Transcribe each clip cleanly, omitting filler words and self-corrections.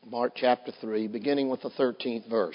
Mark chapter 3, beginning with the 13th verse.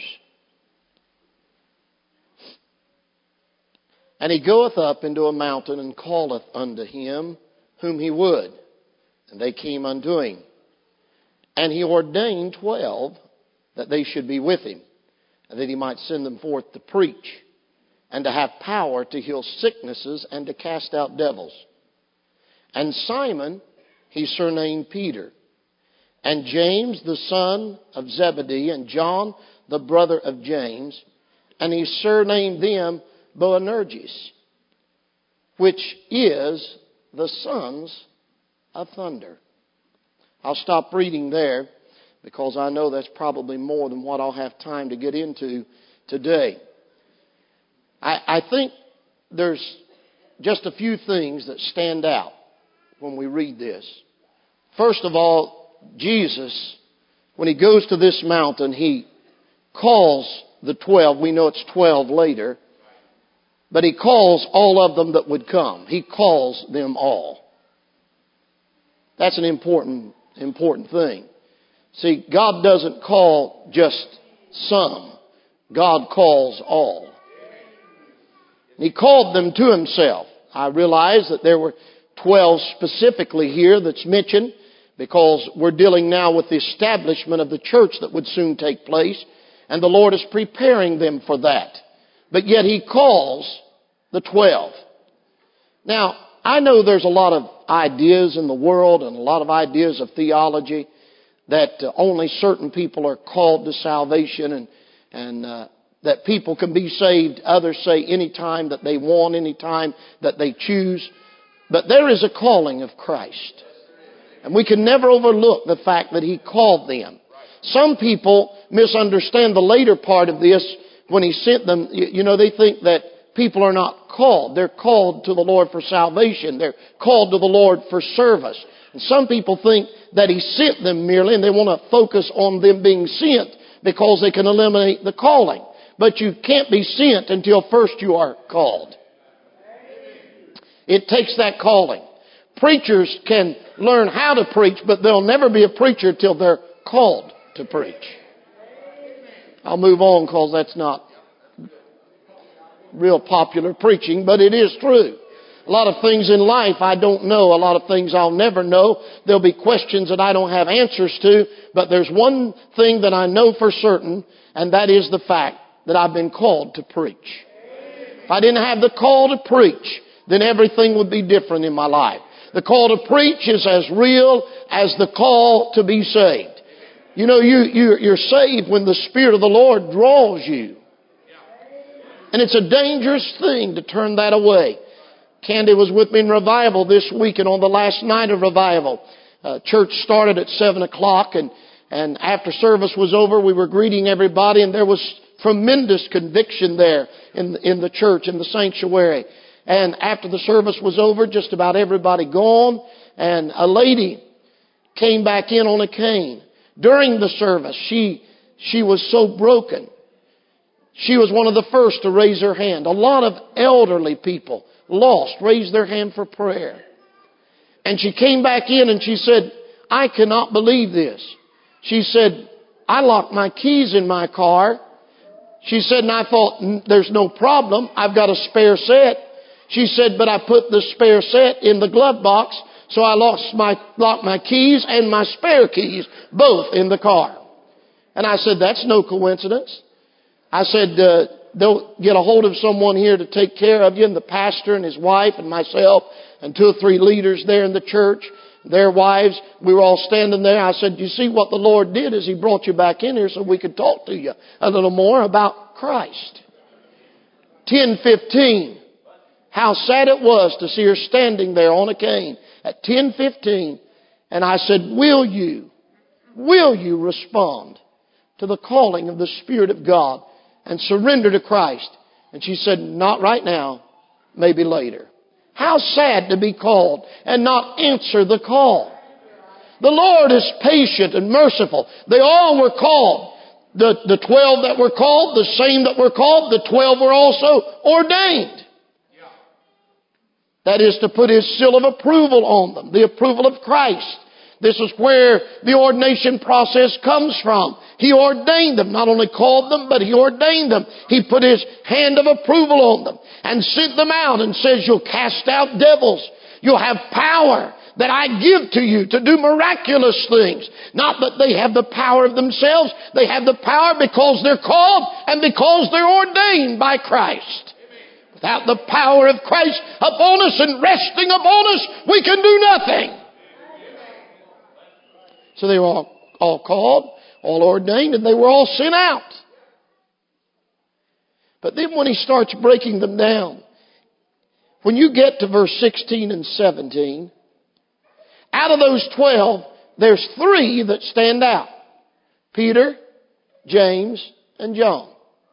And he goeth up into a mountain and calleth unto him whom he would. And they came unto him. And he ordained 12 that they should be with him, and that he might send them forth to preach, and to have power to heal sicknesses and to cast out devils. And Simon he surnamed Peter, and James the son of Zebedee, and John the brother of James, and he surnamed them Boanerges, which is the sons of thunder. I'll stop reading there because I know that's probably more than what I'll have time to get into today. I think there's just a few things that stand out when we read this. First of all, Jesus, when he goes to this mountain, he calls the 12. We know it's 12 later. But he calls all of them that would come. He calls them all. That's an important thing. See, God doesn't call just some. God calls all. He called them to himself. I realize that there were 12 specifically here that's mentioned because we're dealing now with the establishment of the church that would soon take place, and the Lord is preparing them for that. But yet he calls the 12. Now, I know there's a lot of ideas in the world and a lot of ideas of theology that only certain people are called to salvation and that people can be saved. Others say any time that they want, any time that they choose. But there is a calling of Christ. And we can never overlook the fact that he called them. Some people misunderstand the later part of this when he sent them. You know, they think that people are not called. They're called to the Lord for salvation. They're called to the Lord for service. And some people think that he sent them merely and they want to focus on them being sent because they can eliminate the calling. But you can't be sent until first you are called. It takes that calling. Preachers can learn how to preach, but they'll never be a preacher till they're called to preach. I'll move on because that's not real popular preaching, but it is true. A lot of things in life I don't know. A lot of things I'll never know. There'll be questions that I don't have answers to, but there's one thing that I know for certain, and that is the fact that I've been called to preach. If I didn't have the call to preach, then everything would be different in my life. The call to preach is as real as the call to be saved. You know, you're saved when the Spirit of the Lord draws you. And it's a dangerous thing to turn that away. Candy was with me in revival this week, and on the last night of revival, church started at 7 o'clock, and after service was over, we were greeting everybody, and there was tremendous conviction there in the church, in the sanctuary. And after the service was over, just about everybody gone, and a lady came back in on a cane. During the service, she was so broken. She was one of the first to raise her hand. A lot of elderly people, lost, raised their hand for prayer. And she came back in and she said, I cannot believe this. She said, I locked my keys in my car. She said, and I thought, there's no problem. I've got a spare set. She said, but I put the spare set in the glove box, so I locked my keys and my spare keys, both in the car. And I said, that's no coincidence. I said, they'll get a hold of someone here to take care of you, and the pastor and his wife and myself and 2 or 3 leaders there in the church, their wives. We were all standing there. I said, you see what the Lord did is he brought you back in here so we could talk to you a little more about Christ. 10:15. How sad it was to see her standing there on a cane at 10:15. And I said, will you respond to the calling of the Spirit of God and surrender to Christ? And she said, not right now, maybe later. How sad to be called and not answer the call. The Lord is patient and merciful. They all were called. The 12 that were called, the same that were called, the 12 were also ordained. That is to put His seal of approval on them, the approval of Christ. This is where the ordination process comes from. He ordained them, not only called them, but He ordained them. He put His hand of approval on them and sent them out and says, you'll cast out devils. You'll have power that I give to you to do miraculous things. Not that they have the power of themselves. They have the power because they're called and because they're ordained by Christ. Without the power of Christ upon us and resting upon us, we can do nothing. So they were all called, all ordained, and they were all sent out. But then when He starts breaking them down, when you get to verse 16 and 17, out of those 12, there's 3 that stand out. Peter, James, and John.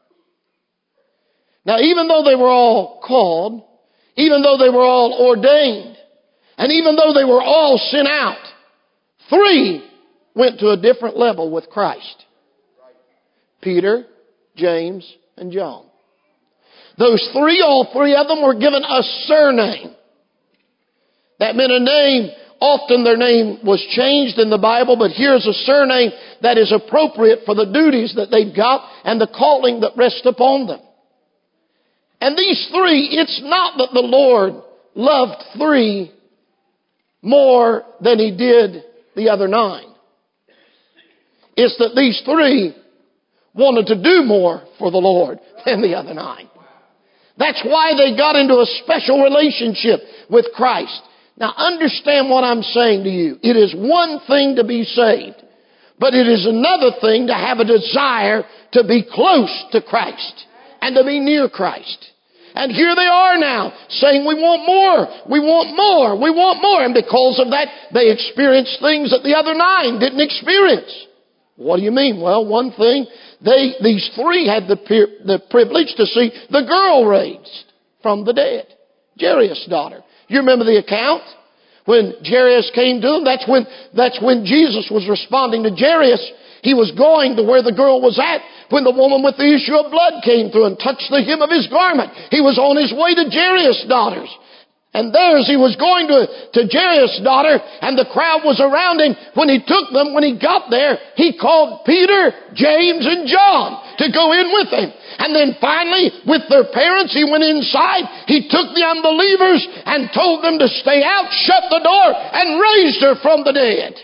Now, even though they were all called, even though they were all ordained, and even though they were all sent out, 3 went to a different level with Christ. Peter, James, and John. Those 3, all 3 of them were given a surname. That meant a name. Often their name was changed in the Bible, but here's a surname that is appropriate for the duties that they've got and the calling that rests upon them. And these 3, it's not that the Lord loved 3 more than He did the other 9. It's that these 3 wanted to do more for the Lord than the other 9. That's why they got into a special relationship with Christ. Now understand what I'm saying to you. It is one thing to be saved, but it is another thing to have a desire to be close to Christ and to be near Christ. And here they are now saying, we want more, we want more, we want more. And because of that, they experienced things that the other 9 didn't experience. What do you mean? Well, one thing, these 3 had the privilege to see the girl raised from the dead. Jairus' daughter. You remember the account? When Jairus came to him, that's when Jesus was responding to Jairus. He was going to where the girl was at when the woman with the issue of blood came through and touched the hem of His garment. He was on his way to Jairus' daughters. And there as he was going to Jairus' daughter, and the crowd was around him, when he took them, when he got there, he called Peter, James, and John to go in with him. And then finally, with their parents, he went inside. He took the unbelievers and told them to stay out, shut the door, and raised her from the dead.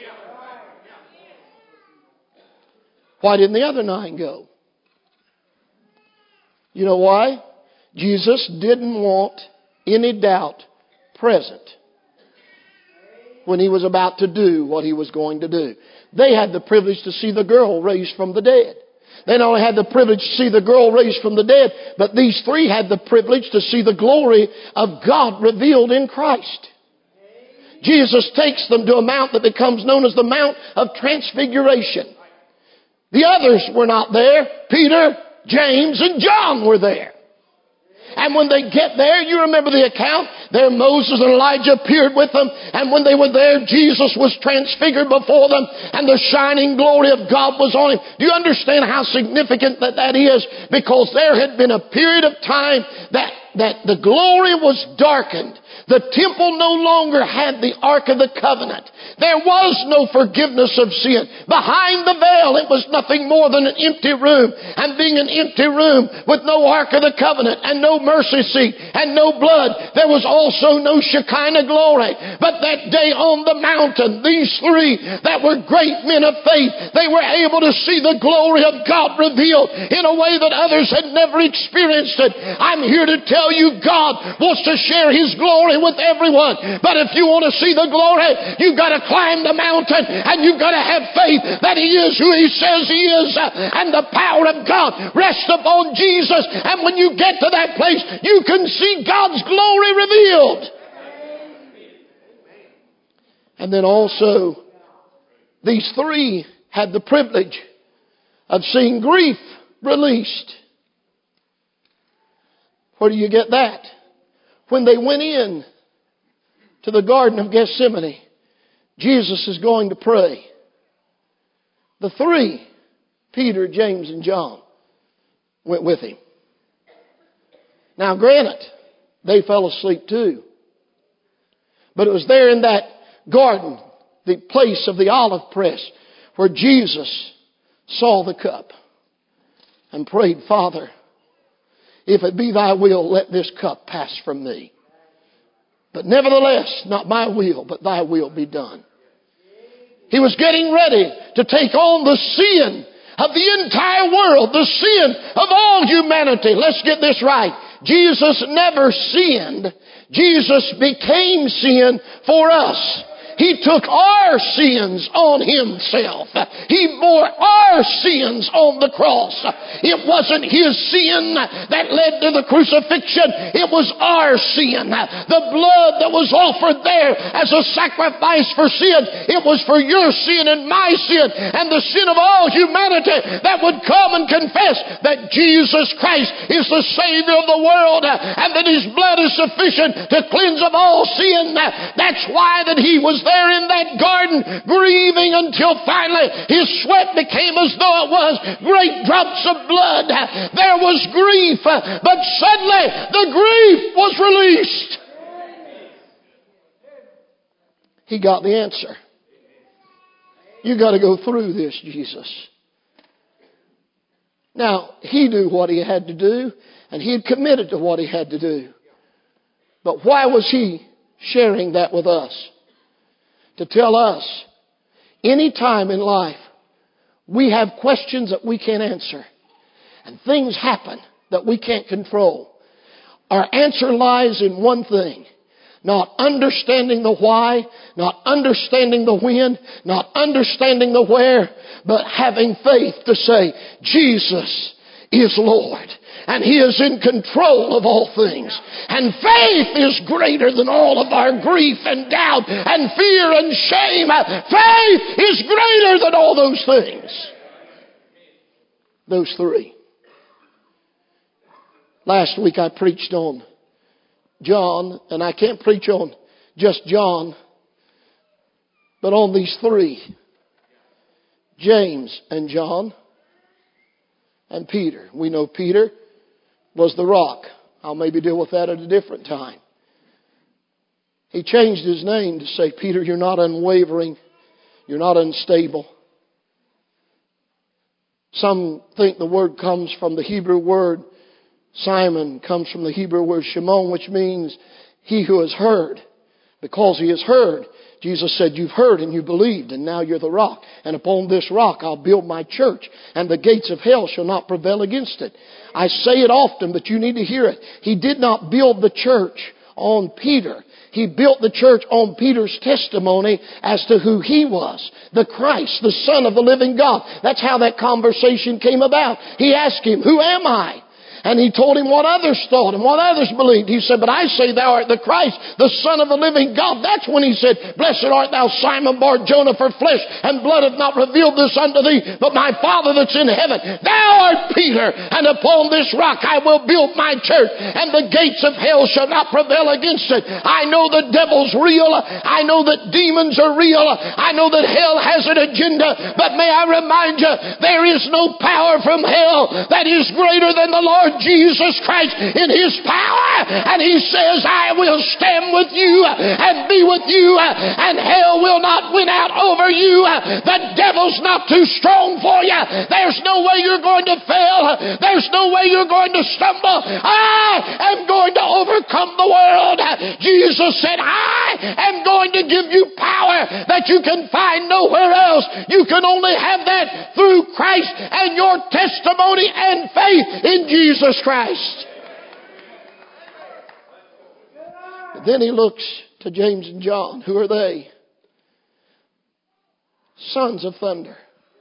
Why didn't the other 9 go? You know why? Jesus didn't want any doubt present when He was about to do what He was going to do. They had the privilege to see the girl raised from the dead. They not only had the privilege to see the girl raised from the dead, but these 3 had the privilege to see the glory of God revealed in Christ. Jesus takes them to a mount that becomes known as the Mount of Transfiguration. The others were not there. Peter, James, and John were there. And when they get there, you remember the account, there Moses and Elijah appeared with them. And when they were there, Jesus was transfigured before them and the shining glory of God was on Him. Do you understand how significant that is? Because there had been a period of time that the glory was darkened. The temple no longer had the Ark of the Covenant. There was no forgiveness of sin. Behind the veil, it was nothing more than an empty room. And being an empty room with no Ark of the Covenant and no mercy seat and no blood, there was also no Shekinah glory. But that day on the mountain, these 3 that were great men of faith, they were able to see the glory of God revealed in a way that others had never experienced it. I'm here to tell you, God wants to share His glory with everyone. But if you want to see the glory, you've got to climb the mountain and you've got to have faith that He is who He says He is, and the power of God rests upon Jesus. And when you get to that place, you can see God's glory revealed. And then also, these 3 had the privilege of seeing grief released. Where do you get that? When they went in to the Garden of Gethsemane, Jesus is going to pray. The 3, Peter, James, and John, went with Him. Now granted, they fell asleep too. But it was there in that garden the place of the olive press where Jesus saw the cup and prayed, Father, if it be thy will, let this cup pass from me. But nevertheless, not my will, but thy will be done. He was getting ready to take on the sin of the entire world, the sin of all humanity. Let's get this right. Jesus never sinned. Jesus became sin for us. He took our sins on Himself. He bore our sins on the cross. It wasn't His sin that led to the crucifixion. It was our sin. The blood that was offered there as a sacrifice for sin, it was for your sin and my sin and the sin of all humanity that would come and confess that Jesus Christ is the Savior of the world and that His blood is sufficient to cleanse of all sin. That's why that He was there in that garden grieving until finally His sweat became as though it was great drops of blood. There was grief, but suddenly the grief was released. He got the answer. You got to go through this, Jesus. Now, He knew what He had to do, and He had committed to what He had to do. But why was He sharing that with us? To tell us, any time in life, we have questions that we can't answer. And things happen that we can't control. Our answer lies in one thing. Not understanding the why, not understanding the when, not understanding the where, but having faith to say, Jesus is Lord. And He is in control of all things. And faith is greater than all of our grief and doubt and fear and shame. Faith is greater than all those things. Those three. Last week I preached on John, and I can't preach on just John, but on these three. James and John and Peter. We know Peter was the rock. I'll maybe deal with that at a different time. He changed his name to say, Peter, you're not unwavering. You're not unstable. Some think the word comes from the Hebrew word Simon, comes from the Hebrew word Shimon, which means he who has heard. Because he has heard, Jesus said, you've heard and you believed, and now you're the rock. And upon this rock I'll build my church, and the gates of hell shall not prevail against it. I say it often, but you need to hear it. He did not build the church on Peter. He built the church on Peter's testimony as to who he was. The Christ, the Son of the living God. That's how that conversation came about. He asked him, who am I? And he told him what others thought and what others believed. He said, but I say thou art the Christ, the Son of the living God. That's when he said, blessed art thou, Simon Bar-Jonah, for flesh and blood hath not revealed this unto thee, but my Father that's in heaven. Thou art Peter, and upon this rock I will build my church, and the gates of hell shall not prevail against it. I know the devil's real. I know that demons are real. I know that hell has an agenda. But may I remind you, there is no power from hell that is greater than the Lord Jesus Christ in His power. And He says, I will stand with you and be with you, and hell will not win out over you. The devil's not too strong for you. There's no way you're going to fail. There's no way you're going to stumble. I am going to overcome the world. Jesus said, I am going to give you power that you can find nowhere else. You can only have that through Christ and your testimony and faith in Jesus Christ. But then he looks to James and John. Who are they? Sons of thunder.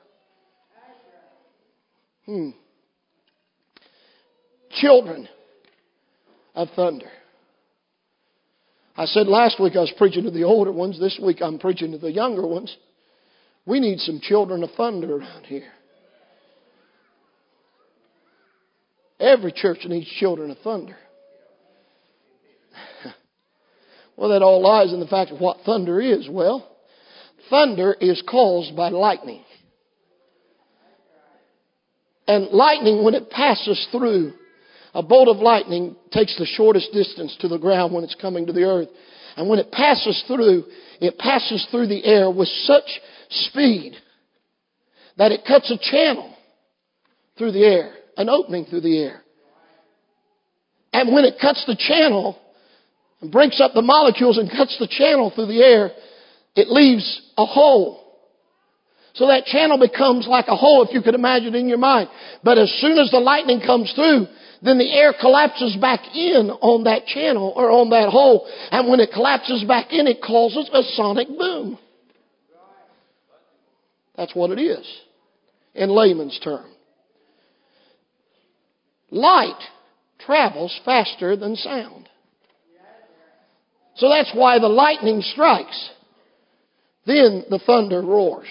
Children of thunder. I said last week I was preaching to the older ones. This week I'm preaching to the younger ones. We need some children of thunder around here. Every church needs children of thunder. Well, that all lies in the fact of what thunder is. Well, thunder is caused by lightning. And lightning, when it passes through, a bolt of lightning takes the shortest distance to the ground when it's coming to the earth. And when it passes through the air with such speed that it cuts a channel through the air, an opening through the air. And when it cuts the channel and breaks up the molecules and cuts the channel through the air, it leaves a hole. So that channel becomes like a hole, if you could imagine in your mind. But as soon as the lightning comes through, then the air collapses back in on that channel or on that hole. And when it collapses back in, it causes a sonic boom. That's what it is in layman's term. Light travels faster than sound. So that's why the lightning strikes. Then the thunder roars.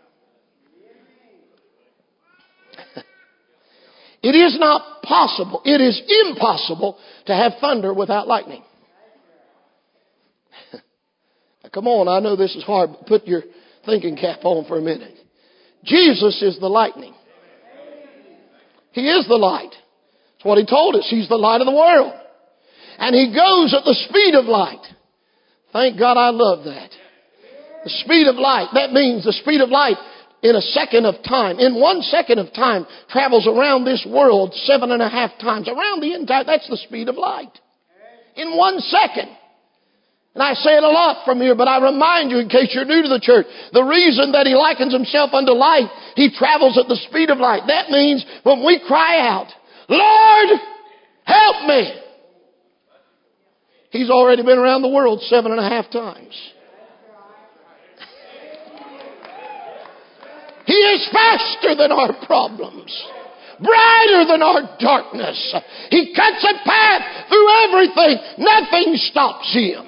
It is not possible, it is impossible to have thunder without lightning. Now, come on, I know this is hard, but put your thinking cap on for a minute. Jesus is the lightning. He is the light. That's what He told us. He's the light of the world. And He goes at the speed of light. Thank God I love that. The speed of light. That means the speed of light in a second of time, in 1 second of time, travels around this world 7.5 times. Around the entire, that's the speed of light. In 1 second. And I say it a lot from here, but I remind you in case you're new to the church, the reason that He likens Himself unto light, He travels at the speed of light. That means when we cry out, Lord, help me, He's already been around the world 7.5 times. He is faster than our problems, brighter than our darkness. He cuts a path through everything. Nothing stops Him.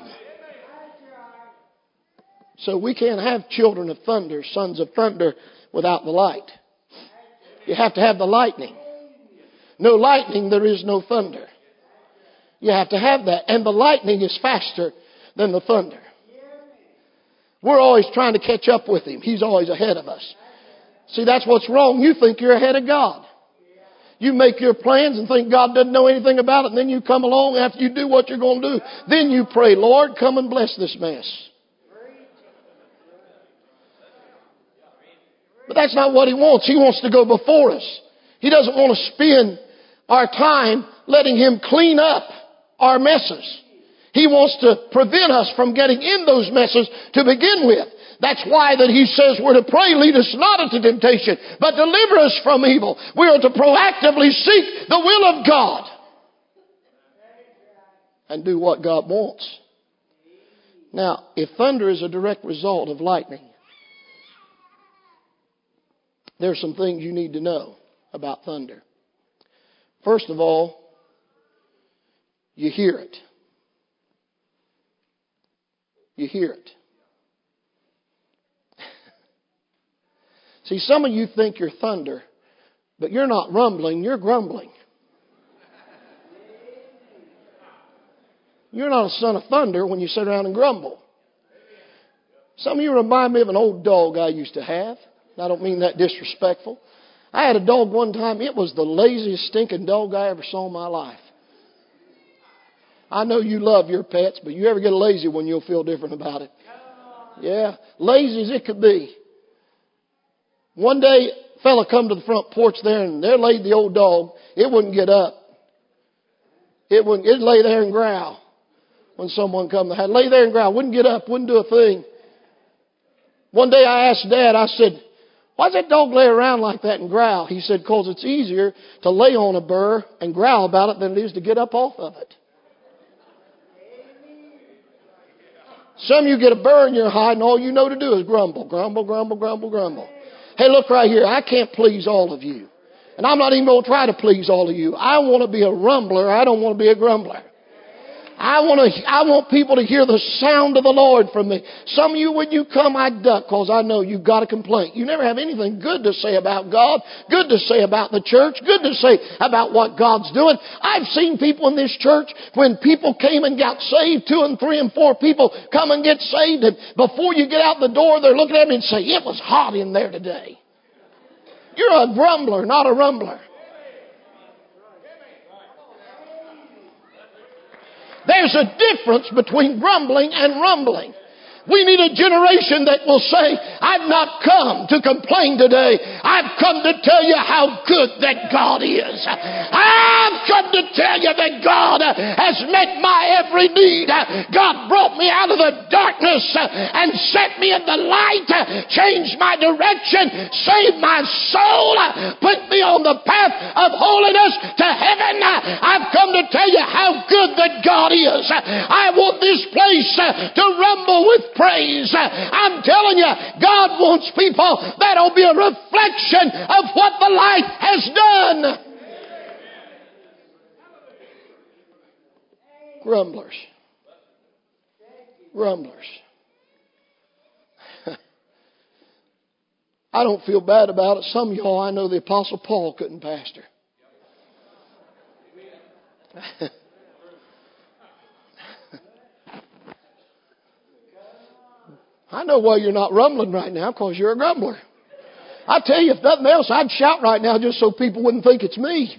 So we can't have children of thunder, sons of thunder, without the light. You have to have the lightning. No lightning, there is no thunder. You have to have that. And the lightning is faster than the thunder. We're always trying to catch up with Him. He's always ahead of us. See, that's what's wrong. You think you're ahead of God. You make your plans and think God doesn't know anything about it. And then you come along after you do what you're going to do. Then you pray, Lord, come and bless this mess. But that's not what He wants. He wants to go before us. He doesn't want to spend our time letting Him clean up our messes. He wants to prevent us from getting in those messes to begin with. That's why that He says we're to pray, lead us not into temptation, but deliver us from evil. We are to proactively seek the will of God and do what God wants. Now, if thunder is a direct result of lightning, there's some things you need to know about thunder. First of all, you hear it. You hear it. See, some of you think you're thunder, but you're not rumbling, you're grumbling. You're not a son of thunder when you sit around and grumble. Some of you remind me of an old dog I used to have. I don't mean that disrespectful. I had a dog one time. It was the laziest stinking dog I ever saw in my life. I know you love your pets, but you ever get a lazy one, you'll feel different about it. Yeah, lazy as it could be. One day, a fella come to the front porch there, and there laid the old dog. It wouldn't get up. It'd lay there and growl when someone come. I'd lay there and growl. Wouldn't get up. Wouldn't do a thing. One day I asked Dad, I said, why does that dog lay around like that and growl? He said, because it's easier to lay on a burr and growl about it than it is to get up off of it. Some of you get a burr in your hide and all you know to do is grumble, grumble, grumble, grumble, grumble. Hey, look right here. I can't please all of you. And I'm not even going to try to please all of you. I want to be a rumbler. I don't want to be a grumbler. I want people to hear the sound of the Lord from me. Some of you, when you come, I duck because I know you've got a complaint. You never have anything good to say about God, good to say about the church, good to say about what God's doing. I've seen people in this church, when people came and got saved, 2 and 3 and 4 people come and get saved, and before you get out the door, they're looking at me and say, it was hot in there today. You're a grumbler, not a rumbler. They There's a difference between grumbling and rumbling. We need a generation that will say, I've not come to complain today. I've come to tell you how good that God is. I've come to tell you that God has met my every need. God brought me out of the darkness and set me in the light, changed my direction, saved my soul, put me on the path of holiness to heaven. I've come to tell you how good that God is. I want this place to rumble with praise. I'm telling you, God wants people that'll be a reflection of what the light has done. Grumblers. Grumblers. I don't feel bad about it. Some of y'all, I know the Apostle Paul couldn't pastor. I know why you're not rumbling right now, because you're a grumbler. I tell you, if nothing else, I'd shout right now just so people wouldn't think it's me.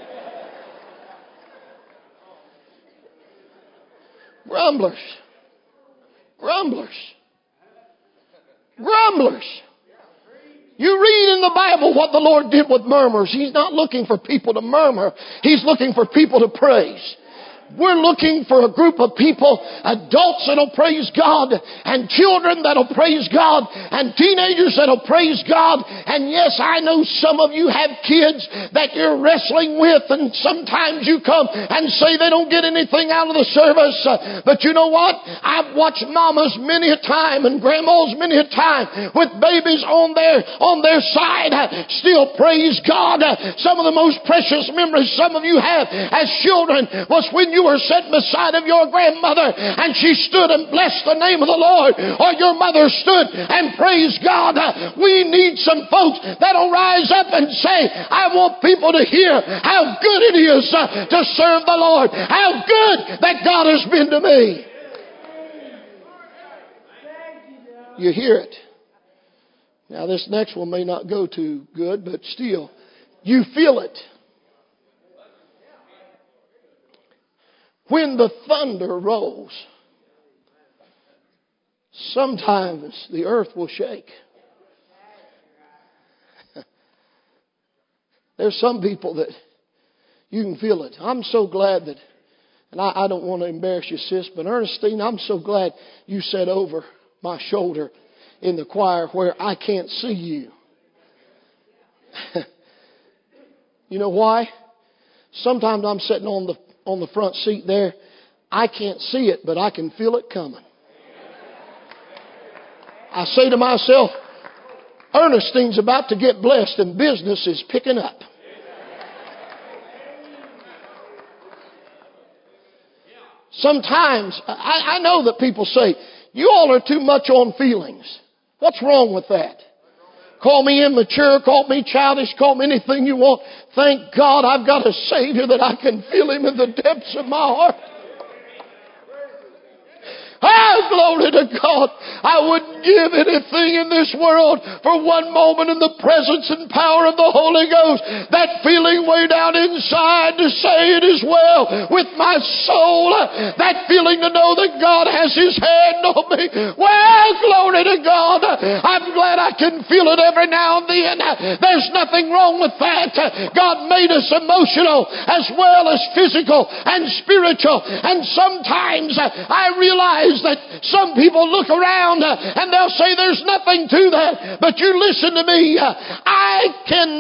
Grumblers. Grumblers. Grumblers. You read in the Bible what the Lord did with murmurers. He's not looking for people to murmur. He's looking for people to praise. We're looking for a group of people, adults that'll praise God, and children that'll praise God, and teenagers that'll praise God. And yes, I know some of you have kids that you're wrestling with, and sometimes you come and say they don't get anything out of the service. But you know what? I've watched mamas many a time and grandmas many a time with babies on their side still praise God. Some of the most precious memories some of you have as children was when you were sitting beside of your grandmother and she stood and blessed the name of the Lord, or your mother stood and praised God. We need some folks that'll rise up and say, I want people to hear how good it is to serve the Lord, how good that God has been to me. You hear it. Now this next one may not go too good, but still, you feel it. When the thunder rolls, sometimes the earth will shake. There's some people that you can feel it. I'm so glad that, and I don't want to embarrass you, sis, but Ernestine, I'm so glad you sat over my shoulder in the choir where I can't see you. You know why? Sometimes I'm sitting on the front seat there. I can't see it, but I can feel it coming. I say to myself, Ernestine's about to get blessed and business is picking up. Sometimes, I know that people say, you all are too much on feelings. What's wrong with that? Call me immature, call me childish, call me anything you want. Thank God I've got a Savior that I can feel Him in the depths of my heart. Oh, glory to God. I wouldn't give anything in this world for one moment in the presence and power of the Holy Ghost. That feeling way down inside to say it is well with my soul. That feeling to know that God has His hand on me. Well, glory to God. I'm glad I can feel it every now and then. There's nothing wrong with that. God made us emotional as well as physical and spiritual. And sometimes I realize that some people look around and they'll say there's nothing to that. But you listen to me. I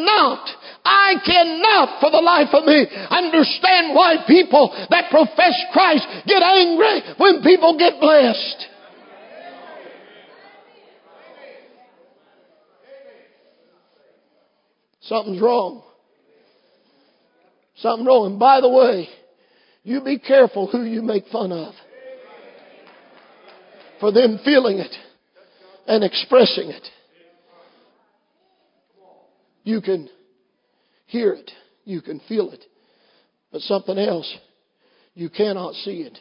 cannot for the life of me understand why people that profess Christ get angry when people get blessed. Something's wrong. Something wrong. And by the way, you be careful who you make fun of. For them feeling it and expressing it. You can hear it. You can feel it. But something else, you cannot see it.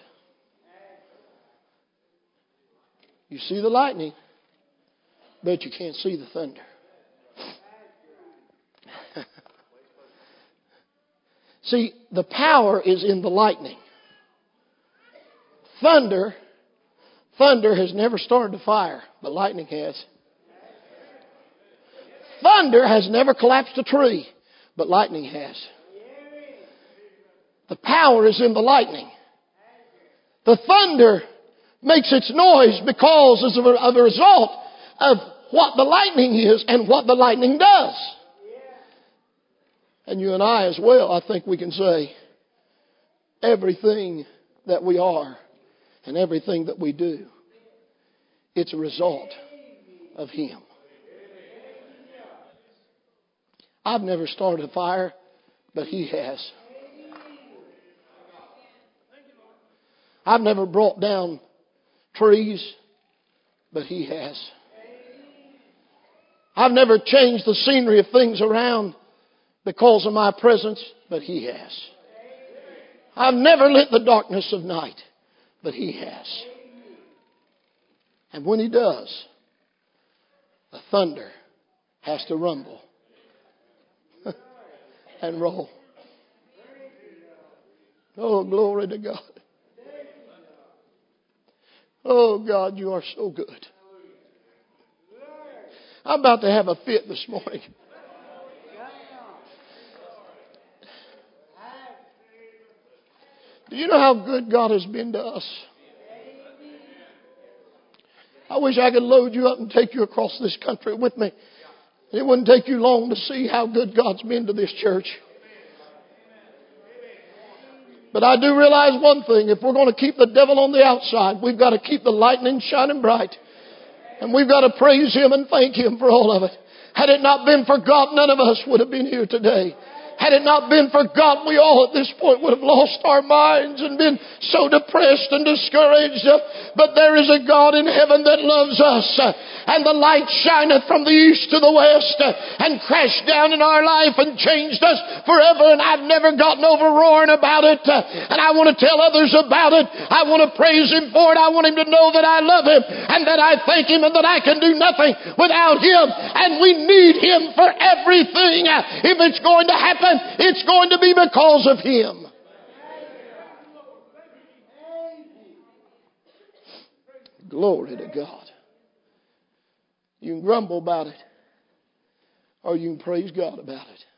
You see the lightning, but you can't see the thunder. See, the power is in the lightning. Thunder has never started a fire, but lightning has. Thunder has never collapsed a tree, but lightning has. The power is in the lightning. The thunder makes its noise because as a result of what the lightning is and what the lightning does. And you and I as well, I think we can say, everything that we are and everything that we do, it's a result of Him. I've never started a fire, but He has. I've never brought down trees, but He has. I've never changed the scenery of things around because of my presence, but He has. I've never lit the darkness of night, but He has. And when He does, the thunder has to rumble and roll. Oh, glory to God. Oh, God, you are so good. I'm about to have a fit this morning. Do you know how good God has been to us? I wish I could load you up and take you across this country with me. It wouldn't take you long to see how good God's been to this church. But I do realize one thing. If we're going to keep the devil on the outside, we've got to keep the lightning shining bright. And we've got to praise Him and thank Him for all of it. Had it not been for God, none of us would have been here today. Had it not been for God, we all at this point would have lost our minds and been so depressed and discouraged. But there is a God in heaven that loves us. And the light shineth from the east to the west and crashed down in our life and changed us forever. And I've never gotten over roaring about it. And I want to tell others about it. I want to praise Him for it. I want Him to know that I love Him and that I thank Him and that I can do nothing without Him. And we need Him for everything. If it's going to happen, it's going to be because of Him. Glory to God. You can grumble about it, or you can praise God about it.